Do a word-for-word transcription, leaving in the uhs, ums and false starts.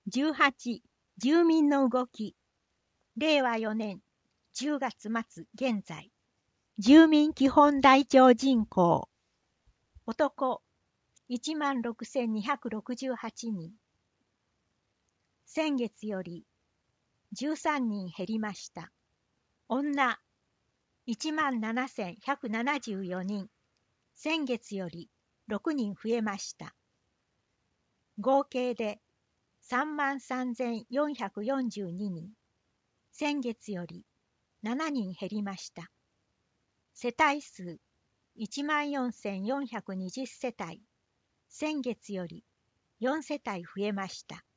じゅうはち、住民の動き。れいわよねんじゅうがつまつ現在。住民基本台帳人口。男、いちまんろくせんにひゃくろくじゅうはちにん。先月よりじゅうさんにん減りました。女、いちまんななせんひゃくななじゅうよにん。先月よりろくにん増えました。合計でさんまんさんぜんよんひゃくよんじゅうににん。先月よりしちにん減りました。世帯数いちまんよんせんよんひゃくにじゅう世帯。先月よりよん世帯増えました。